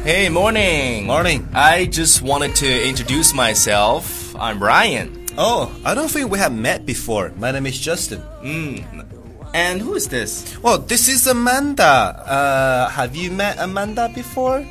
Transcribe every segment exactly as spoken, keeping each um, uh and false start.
Hey, morning. Morning. I just wanted to introduce myself. I'm Brian. Oh, I don't think we have met before. My name is Justin. Mm. And who is this? Well, this is Amanda. Uh, have you met Amanda before?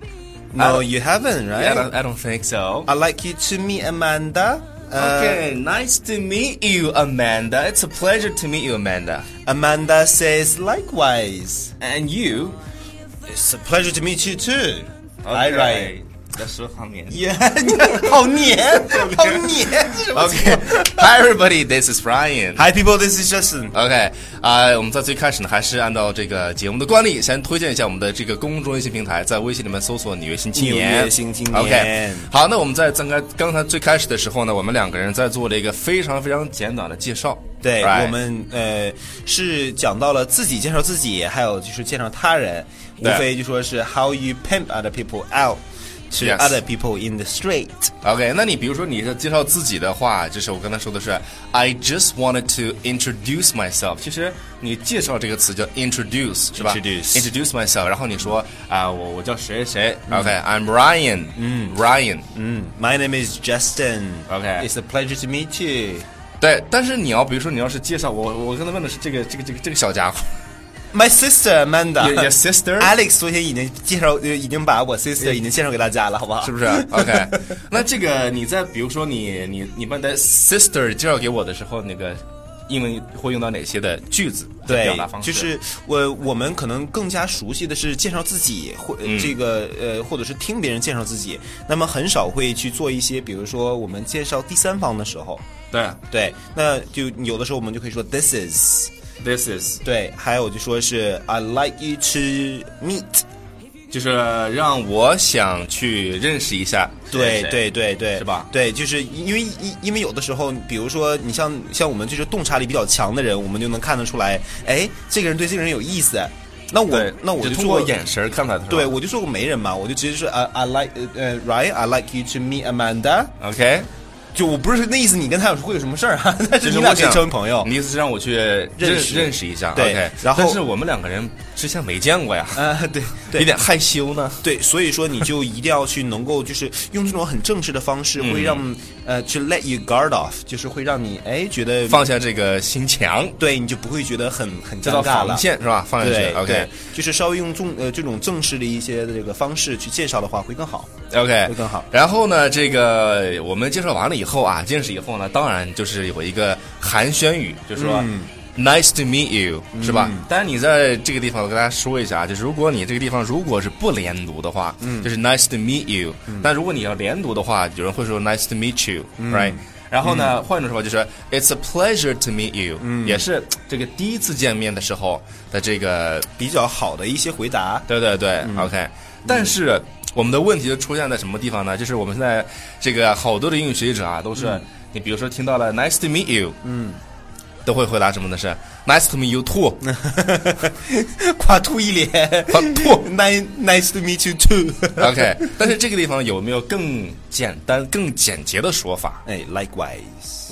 No, you haven't, right? Yeah, I don't, I don't think so. I'd like you to meet Amanda. Uh, Okay, nice to meet you, Amanda. It's a pleasure to meet you, Amanda. Amanda says likewise. And you? It's a pleasure to meet you too. I Okay. write. 在说方言。 Yeah, 好黏，好黏。 Okay. Hi, everybody. This is Brian. Hi, people. This is Justin. OK， 啊、呃，我们在最开始呢，还是按照这个节目的惯例，先推荐一下我们的这个公众微信平台，在微信里面搜索“纽约新青年”。 纽约新青年 OK， 好，那我们在刚才刚才最开始的时候呢，我们两个人在做了一个非常非常简短的介绍。 对， right? 我们呃是讲到了自己介绍自己，还有就是介绍他人，无非就说是 how you pimp other people out。To Yes. other people in the street. OK， 那你比如说你是介绍自己的话，就是我刚才说的是 I just wanted to introduce myself。其实你介绍这个词叫 introduce 是吧 Introduce introduce myself， 然后你说啊、呃，我我叫谁谁。OK，I'm Ryan。嗯 ，Ryan。 嗯 ，My name is Justin. OK It's a pleasure to meet you. 对，但是你要比如说你要是介绍我，我刚才问的是这个这个这个这个小家伙。 My sister Amanda. Your, your sister? Alex 昨天已经介绍，已经把我 sister 已经介绍给大家了，好不好？ 是不是 ？OK， 那这个你在比如说你你你把你的 sister 介绍给我的时候，那个英文会用到哪些的句子？ 对表达方，式就是我我们可能更加熟悉的是介绍自己，或、 嗯、 这个呃，或者是听别人介绍自己，那么很少会去做一些，比如说我们介绍第三方的时候， 对对，那就有的时候我们就可以说 this is。This is 对，还有就说是 I like you to meet， 就是让我想去认识一下。 对对对对， 是吧？ 对，就是因为因为有的时候，比如说你像像我们就是洞察力比较强的人，我们就能看得出来，哎，这个人对这个人有意思。那我那我就通过眼神看出来的。 对，我就说过媒人嘛，我就直接说 I I like 呃、uh, right I like you to meet Amanda。OK。就我不是那意思，你跟他有会有什么事儿啊？但是你俩可以成为朋友。 你意思是让我去认识认识一下， 对。 Okay, 然后， 但是我们两个人之前没见过呀。 啊、呃，对，对， 有点害羞呢。 对，所以说你就一定要去能够就是用这种很正式的方式，会让、嗯、呃去 let you guard off， 就是会让你哎觉得放下这个心墙， 对，你就不会觉得很很尴尬了。 这道防线是吧？放下去。 对 OK， 就是稍微用重呃这种正式的一些的这个方式去介绍的话，会更好。 OK， 会更好。 然后呢，这个我们介绍完了以后啊，认识以后呢，当然就是有一个寒暄语，就是说、嗯、nice to meet you， 是吧？当然、嗯、你在这个地方我跟大家说一下啊，就是如果你这个地方如果是不连读的话，嗯、就是 nice to meet you、嗯。但如果你要连读的话，有人会说 nice to meet you，right？、嗯、然后呢，换、嗯、种说法就是 it's a pleasure to meet you，、嗯、也是这个第一次见面的时候的这个比较好的一些回答。 对对对、嗯、，OK。但是、嗯我们的问题就出现在什么地方呢？就是我们现在这个好多的英语学习者啊，都是、嗯、你比如说听到了 nice to meet you， 嗯，都会回答什么呢？是 nice to meet you too， 夸吐一脸， 夸吐 nice nice to meet you too。OK， 但是这个地方有没有更简单、更简洁的说法？ 哎 ，likewise，likewise，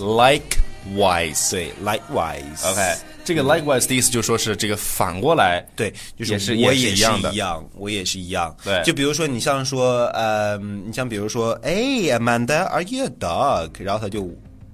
likewise 对 ，likewise。OK。 这个 likewise 的意思就是说是这个反过来， 对，就是也是我也是一样的， 一样，我也是一样。 对， 就比如说你像说，呃，你像比如说，哎 ，Amanda，Are you a dog？ 然后他就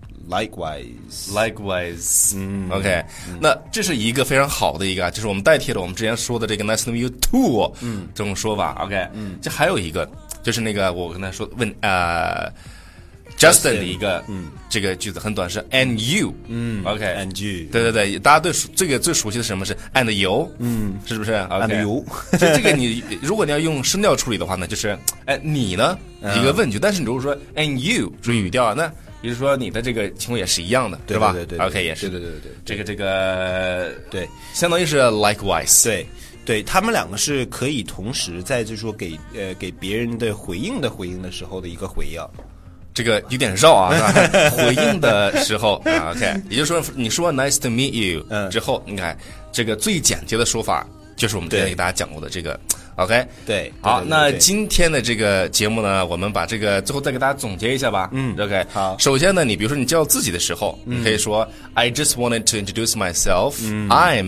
likewise，likewise， 嗯 ，OK，、嗯、那这是一个非常好的一个，就是我们代替了我们之前说的这个 nice to meet you too， 嗯，这种说法 ，OK， 嗯，这还有一个就是那个我跟他说问呃。Justin 的一个嗯，这个句子很短，是 and you， 嗯 ，OK， and you， 对对对，大家对这个最熟悉的是什么是 and you， 嗯，是不是 ？and you， 这这个你如果你要用声调处理的话呢，就是哎你呢一个问句，但是你如果说 and you 注意语调啊，那也就是说你的这个情况也是一样的， 对吧？ 对对对 ，OK 也是， 对对对对， 这个这个对， 相当于是 likewise， 对。对他们两个是可以同时在就是说给呃给别人的回应的回应的时候的一个回应。 这个有点绕啊，回应的时候啊 ，OK， 也就是说，你说 nice to meet you 之后，嗯、你看这个最简洁的说法，就是我们之前给大家讲过的这个 ，OK， 对， 好， 对对对对那今天的这个节目呢，我们把这个最后再给大家总结一下吧， 嗯 ，OK， 好， 首先呢，你比如说你叫自己的时候，嗯、你可以说 I just wanted to introduce myself，、嗯、I'm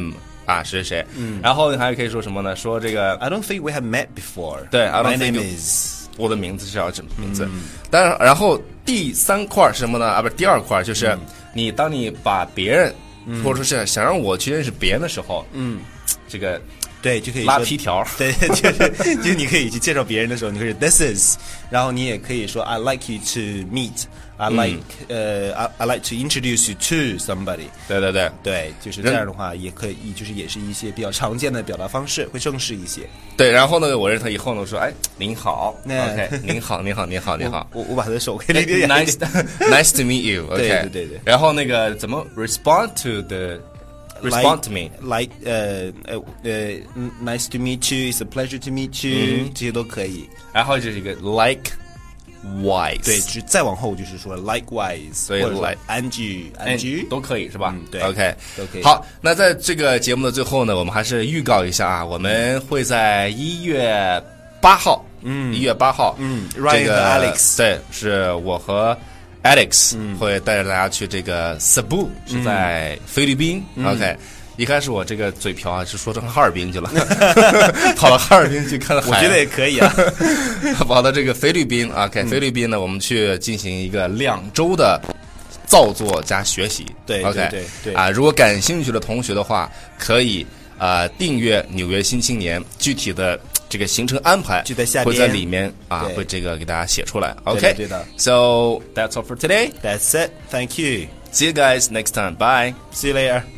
啊，谁谁谁。嗯，然后你还可以说什么呢？说这个 I don't think we have met before. 对 ，I don't My think name you, is 我的名字是要什么名字？嗯、但是然后第三块是什么呢？啊，不是第二块，就是、嗯、你当你把别人、嗯、或者说是想让我去认识别人的时候，嗯，这个。 对，就可以拉皮条。 对，就是就是你可以去介绍别人的时候，你可以 this is， 然后你也可以说 I like you to meet。I like 呃、嗯 uh, I, I like to introduce you to somebody。 对对对对，就是这样的话，也可以，就是也是一些比较常见的表达方式，会正式一些。 对，然后呢，我认识他以后呢，我说，哎，您好 ，OK， 您好，您好，您好，您好。 我我把他的手给你 ，nice nice to meet you。OK， 对对对对。 然后那个怎么 respond to the。Respond to me, like 呃呃呃 ，nice to meet you, it's a pleasure to meet you，、嗯、这些都可以。 然后就是一个 likewise， 对，就再往后就是说 likewise， 所以 like and you and you 都可以是吧？ 嗯，对 ，OK， 都可以。 好，那在这个节目的最后呢，我们还是预告一下啊，我们会在一月八号，嗯，一月八号， 嗯， 这个 Ryan 和 Alex， 对，是我和。Alex、嗯、会带着大家去这个 Cebu， 是在菲律宾、嗯、OK， 一开始我这个嘴瓢啊是说成哈尔滨去了跑到哈尔滨去看海， 我觉得也可以啊跑到这个菲律宾 OK、嗯、菲律宾呢我们去进行一个两周的造作加学习， 对 OK 对对对啊，如果感兴趣的同学的话可以呃订阅纽约新青年，具体的这个行程安排就在下边会在里面啊，会这个给大家写出来。OK， 对的，对的。 So that's all for today. That's it. Thank you. See you guys next time. Bye. See you later.